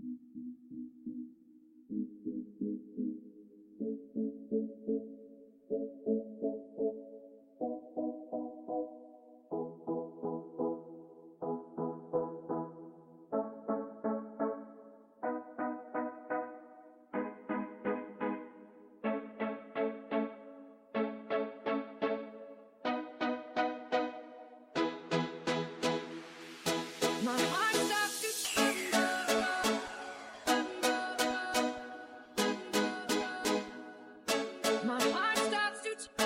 My heart starts to my heart starts to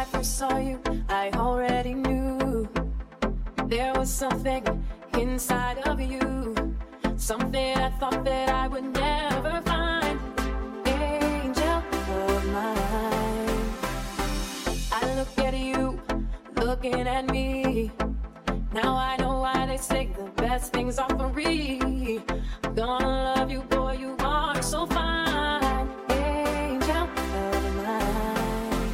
I first saw you, I already knew there was something inside of you, something I thought that I would never find. Angel of mine, I look at you, looking at me. Now I know why they say the best things are free. I'm gonna love you, boy, you are so fine. Angel of mine.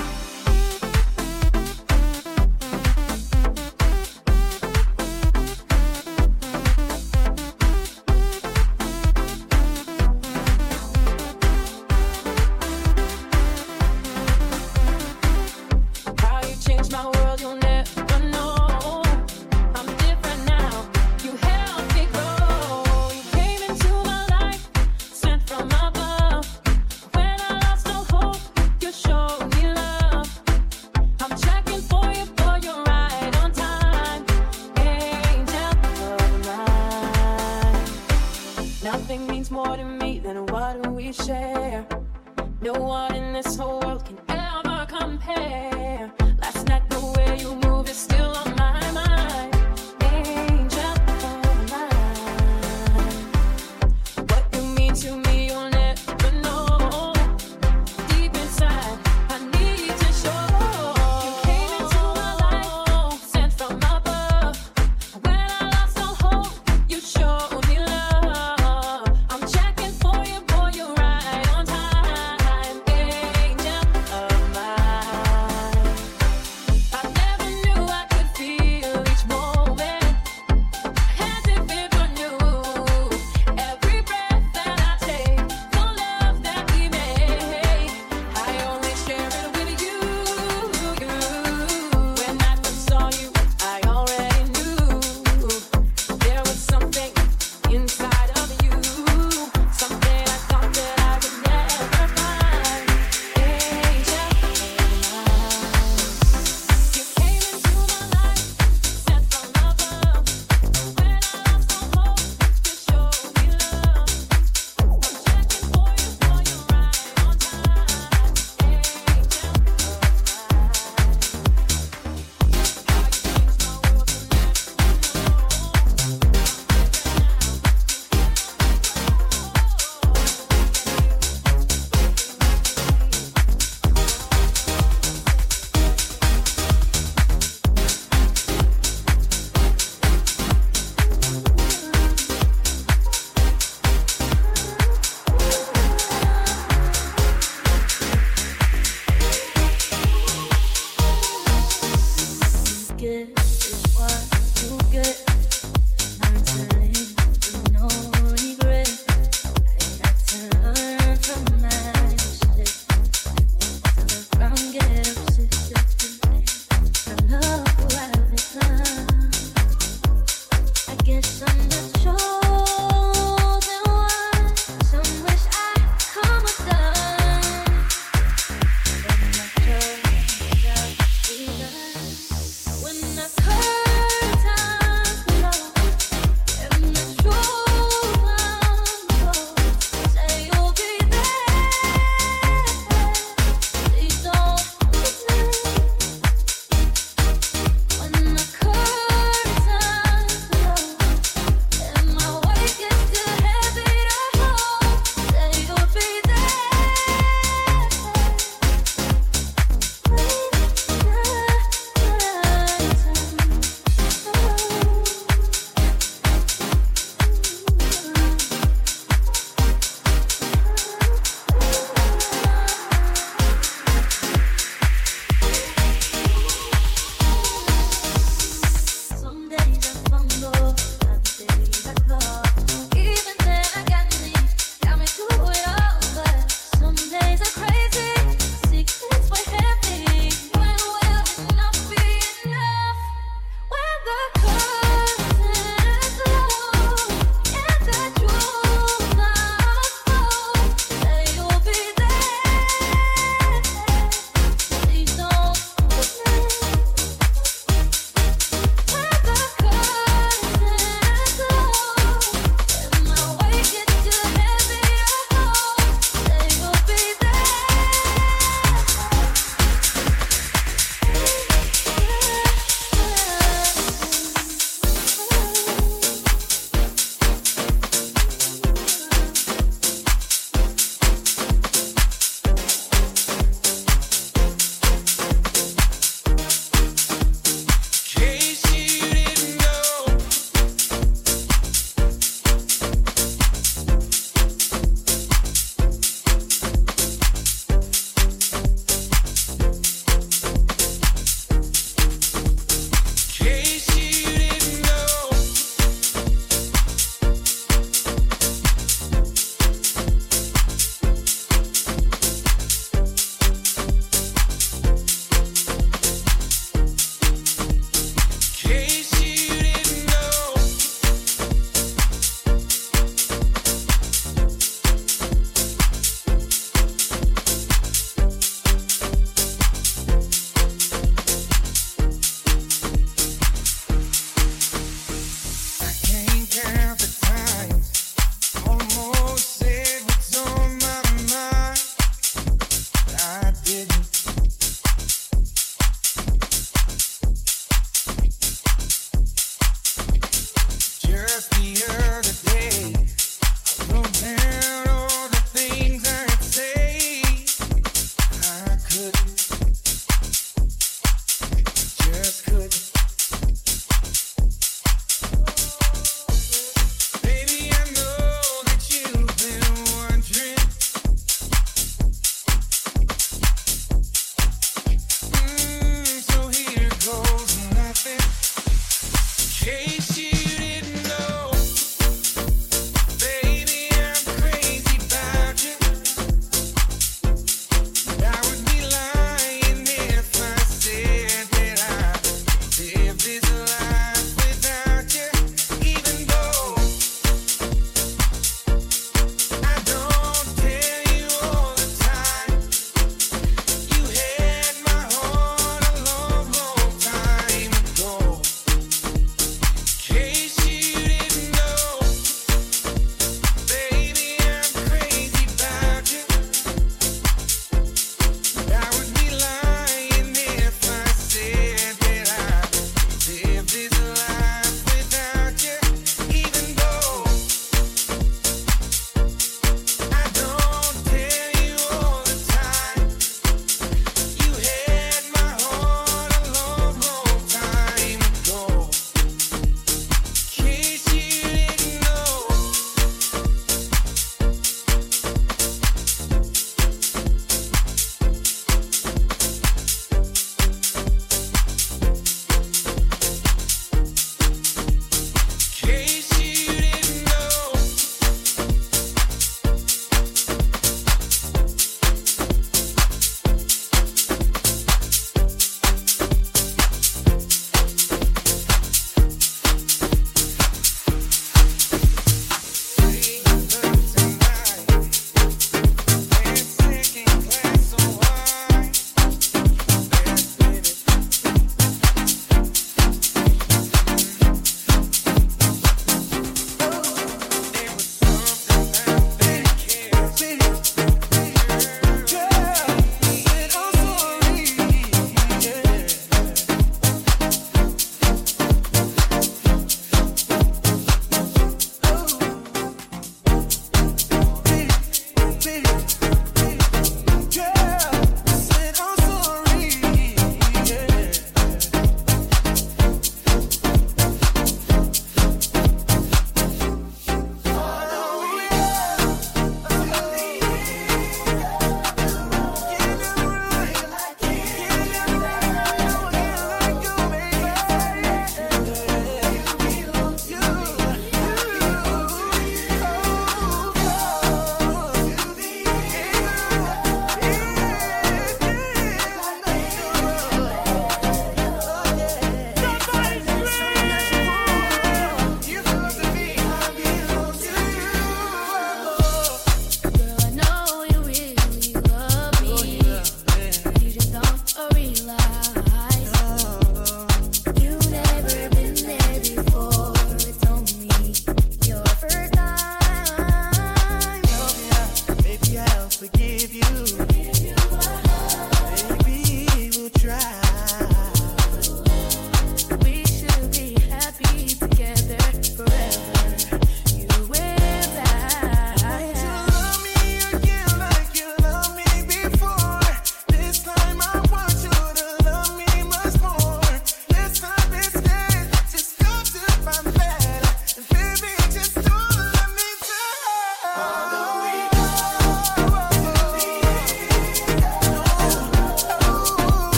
How you changed my world, you'll never know. I'm different now. You helped me grow. You came into my life, sent from above. When I lost all hope, you showed me love. I'm checking for you, boy, you're right on time. Angel of mine. Nothing means more to me than what we share. No one in this whole world can ever compare. Last night the way you move is still on my mind. Angel of mine. What you mean to me you'll never know. Deep inside I need to show. You came into my life, sent from above. When I lost all hope, you showed me love. I'm checking for you, boy, you're right on time. Angel of mine. I never knew I could feel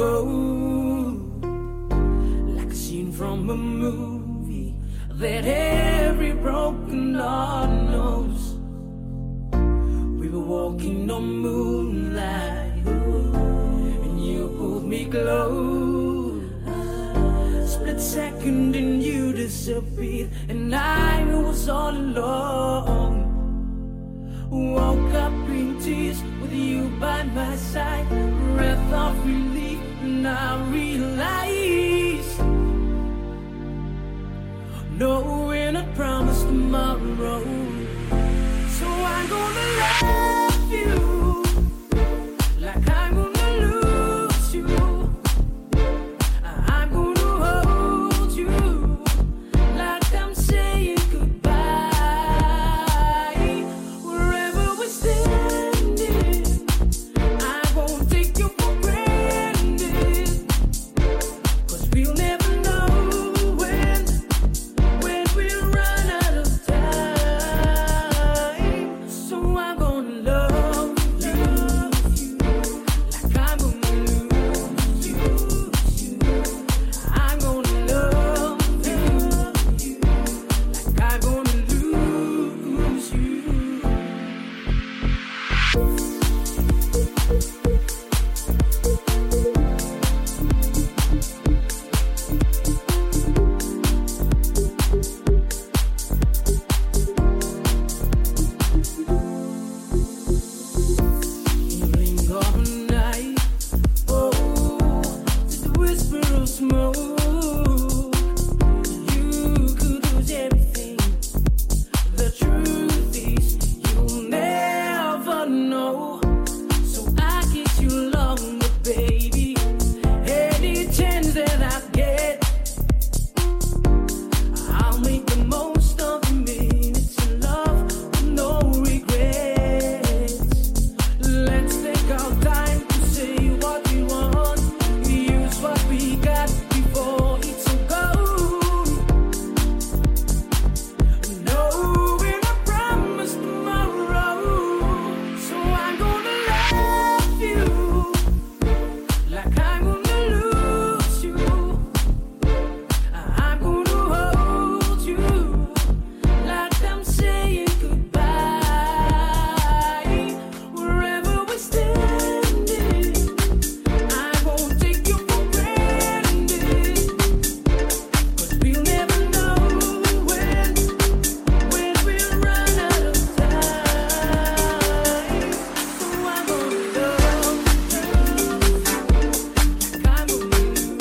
go, like a scene from a movie that every broken heart knows. We were walking on moonlight, and you pulled me close. Split second and you disappeared, and I was all alone. Woke up in tears with you by my side, breath of relief, and I realized knowing I promised tomorrow. So I'm gonna love you like I'm gonna lose you. I'm gonna hold you like I'm saying goodbye. Wherever we're standing, I won't take you for granted, 'cause we'll never know when we'll run out of time. So I'm gonna love you like I'm gonna lose you. I'm gonna love you like I'm gonna lose you. Blink of a night, oh, just a whisper of smoke. You could lose everything. The truth is, you'll never know. So I kiss you longer, baby. Any chance that I get, I'll make the most of the minutes in love with no regrets. Let's take our time to say what we want. Use what we got before it's all gone. Knowing I promise tomorrow. So I'm gonna love you like I'm gonna lose you. I'm gonna hold you like I'm saying goodbye. Wherever we're standing, I won't take you for granted, 'cause we'll never know when we'll run out of time. So I'm gonna love you like I'm gonna lose you.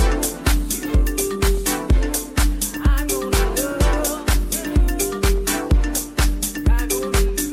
I'm gonna love you like I'm gonna lose you.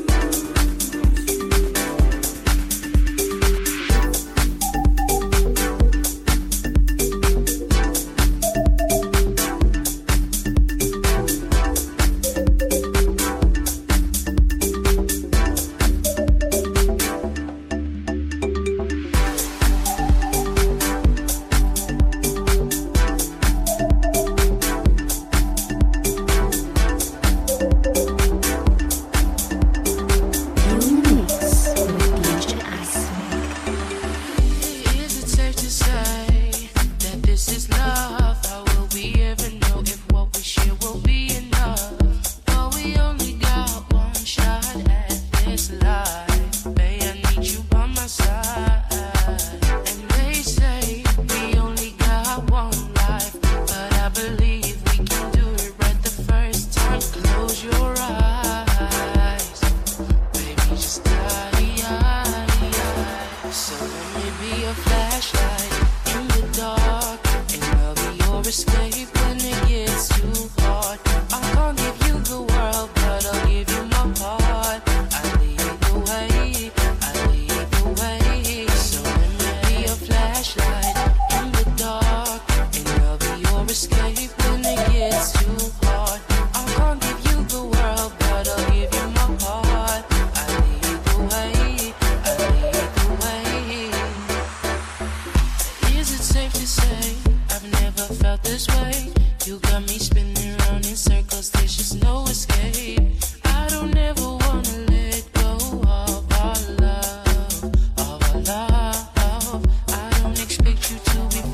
Is it safe to say that this is love? How will we ever know if what we share will be enough? But we only got one shot at this life. Babe, I need you by my side. And they say we only got one life, but I believe we can do it right the first time. Close your eyes, baby, just die. So let me be a flashlight in the dark, and I'll be your escape when it gets too hard. I can't give you the world, but I'll give you my heart. I lead the way, I lead the way. So let me be a flashlight in the dark, and I'll be your escape when it gets too hard. I can't give you the world, but I'll give you my heart. I lead the way, I lead the way. Is it safe to say I've never felt this way? You got me spinning around in circles, there's just no escape. I don't ever wanna let go of our love, of our love. I don't expect you to be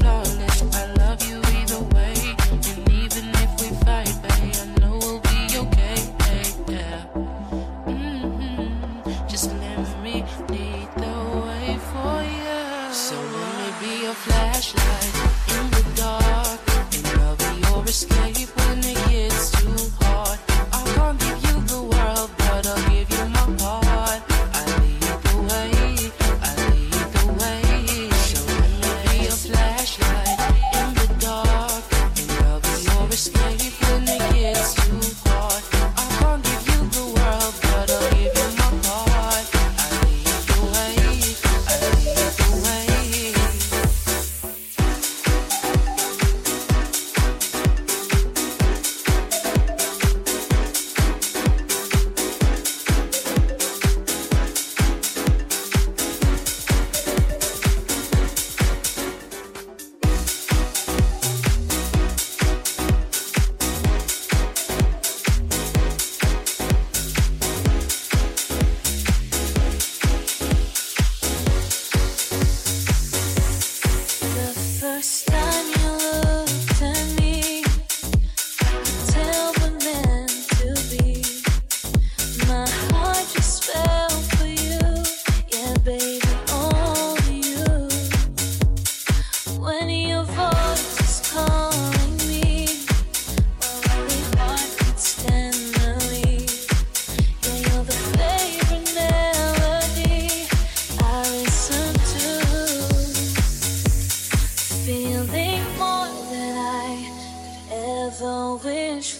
ever wish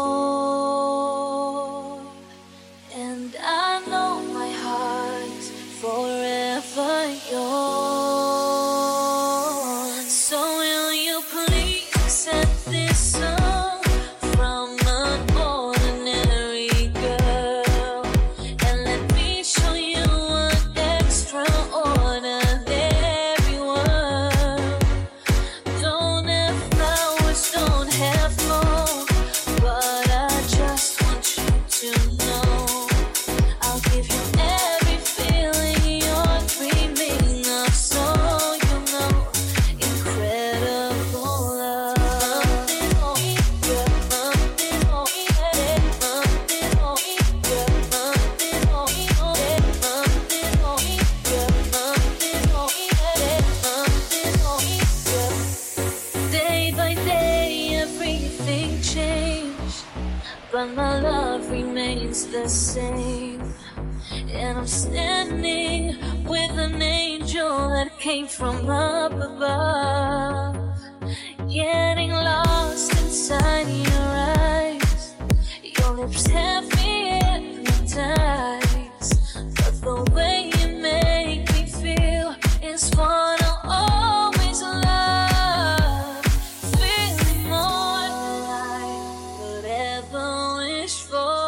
for. And I know my heart's forever yours. So will you please accept this song from an ordinary girl, and let me show you an extraordinary world. Don't have flowers, don't have more, but I just want you to know I'll give you every feeling you're dreaming of, so you know incredible love. Day by day everything changed, but my love remains the same. And I'm standing with an angel that came from up above, getting lost inside your eyes. Your lips have me hypnotized, but the way you make me feel is what I'll always love. Feeling more than I could ever wish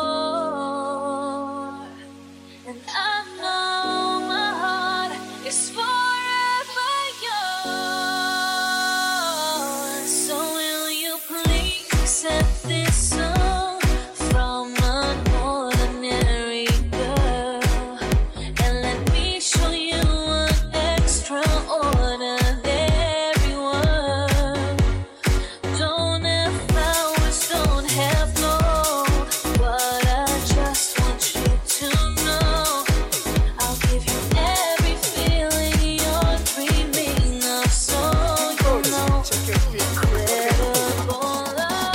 for. And I know my heart is forever yours. So will you please accept this song from an ordinary girl, and let me show you an extraordinary world. Don't have flowers, don't have gold, but I just want you to know I'll give you every feeling you're dreaming of, so you know incredible love.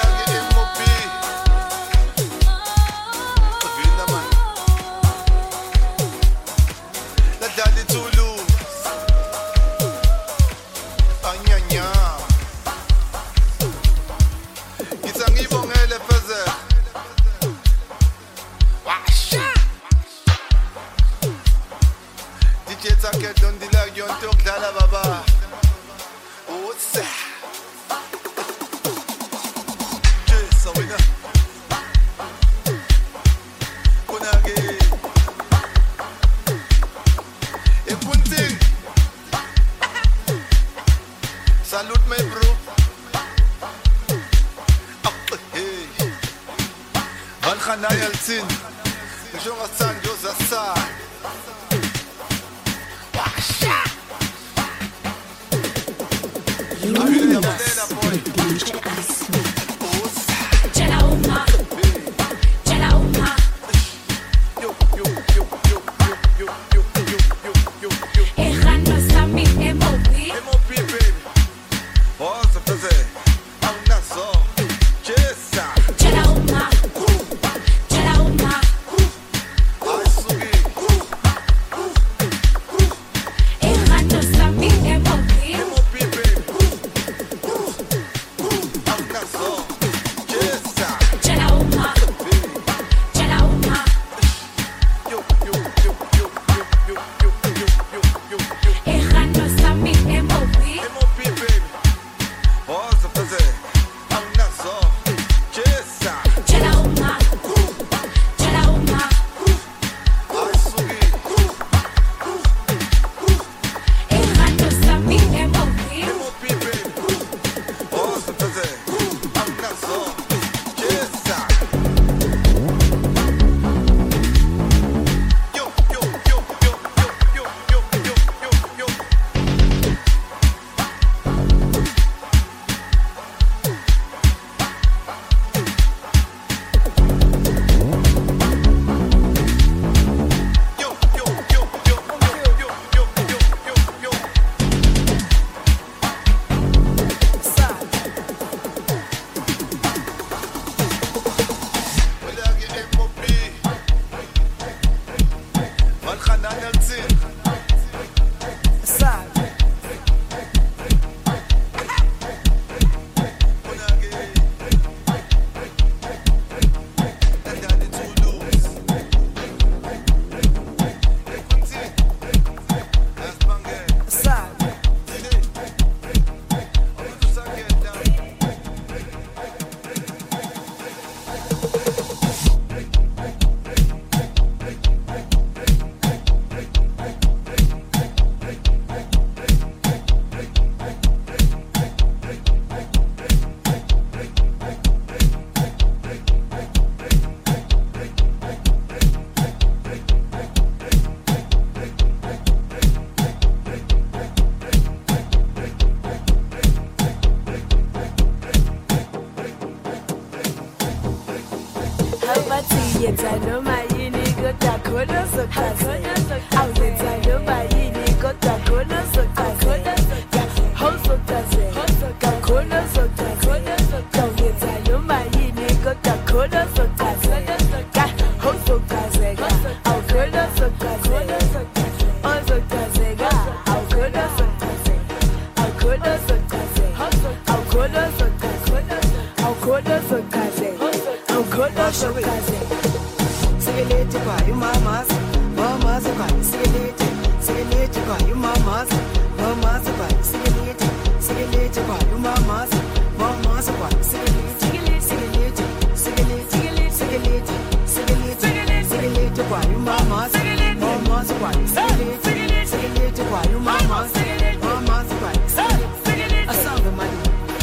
Salute my bro. Van Khana Yeltsin. Nishonga Sanjo Zasa. Awuyenza noma yini kodwa khona sochazeka. Awuyenza noma yini kodwa khona sochazeka. Sochazeka khona sochazeka. Awuyenza noma yini kodwa khona sochazeka. Sochazeka awukhona sochazeka. Sochazeka awukhona sochazeka. Awukhona sochazeka. Awukhona sochazeka. Awukhona sochazeka. Awukhona sochazeka. Sigelete kwa you mamas, mamas kwa sigelete, sigelete kwa you mamas, mamas kwa sigelete, sigelete kwa you mamas, mamas kwa sigelete, sigelete, sigelete, sigelete, sigelete, sigelete kwa you mamas, mamas kwa sigelete, sigelete kwa you mamas, mamas kwa sigelete. Asamba mali.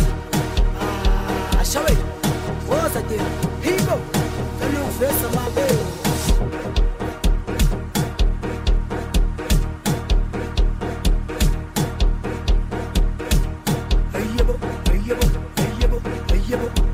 Show it. What's that thing? Here you go. The new face of my baby. Hey yebo, hey yebo, hey yebo, hey yebo.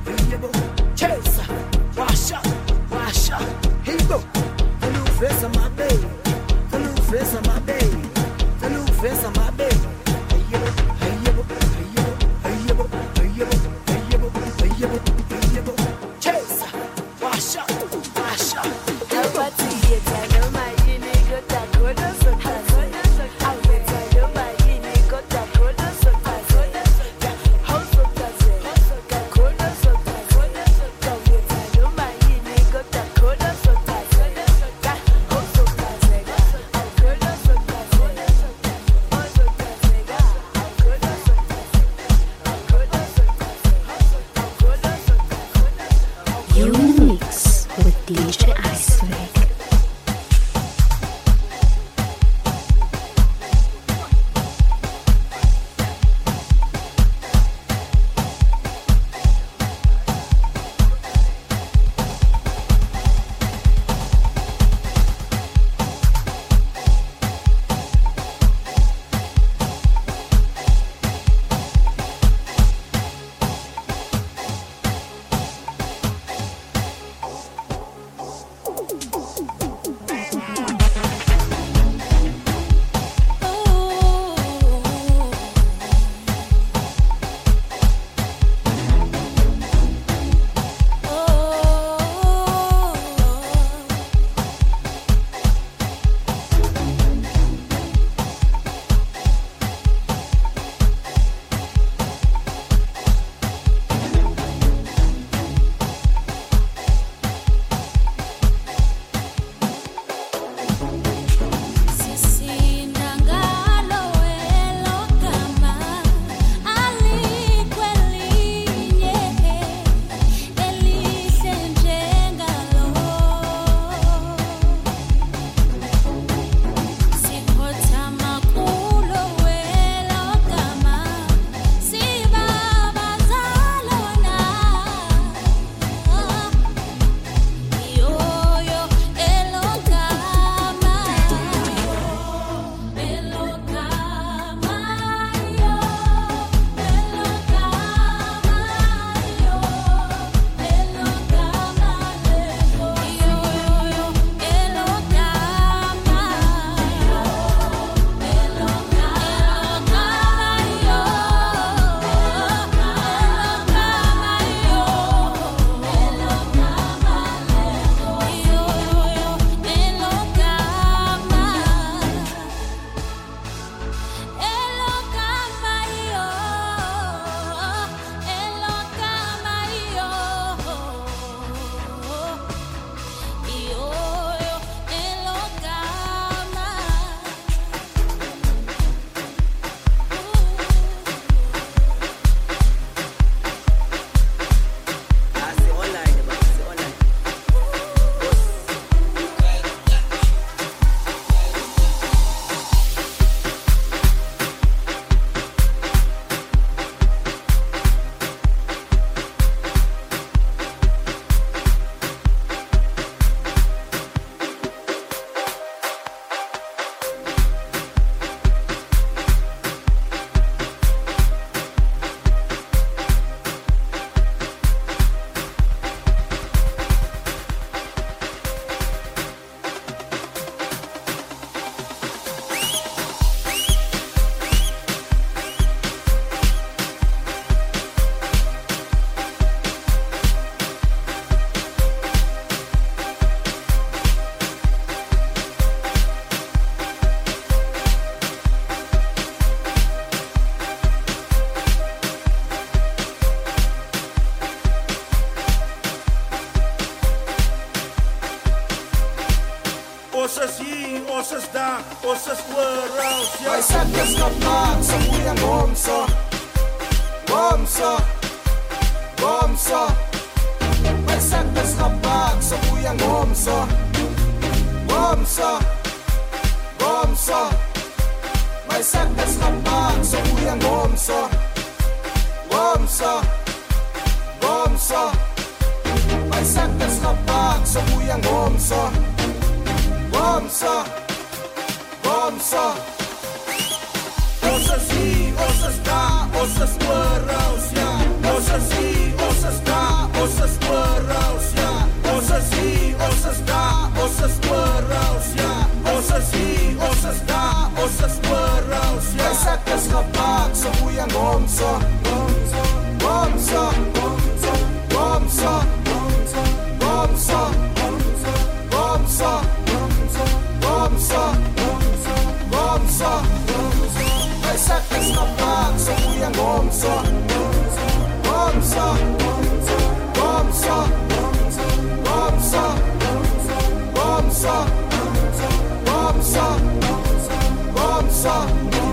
osses daar, osses woeraus, ja. Wij zetten schapnaak, zo moet je gomso. Gomso, gomso. Wij zetten schapnaak, zo moet je gomso. Gomso, gomso. Wij zetten schapnaak, zo moet je gomso. Gomso, gomso. Wij zetten schapnaak, zo moet je gomso. Gomso, gomso. Osses hier, osses daar, osses woeraus, ja. Osses hier, osses daar, osses woeraus, ja. Osses hier, osses daar, osses woeraus, ja. Osses hier, osses daar, osses woeraus, ja. Wij zetten schapnaak, zo moet je gomso. Gomso, gomso, gomso, gomso, gomso, gomso, gomso. Wij zetten schapnaak, zo moet je gomso. Gomso, gomso, gomso, gomso, gomso, gomso.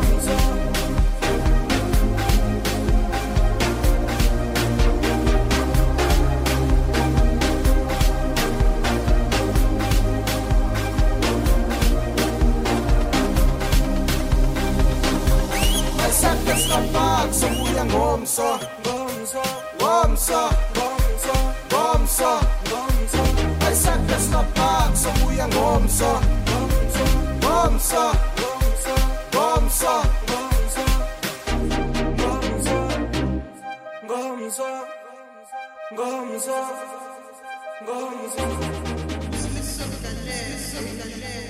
Schapnaak, zo moet je gomso. Gomso, gomso, gomso. Wij zetten schapnaak, zo moet je gomso. Gomso, gomso, gomso, gomso, gomso, gomso.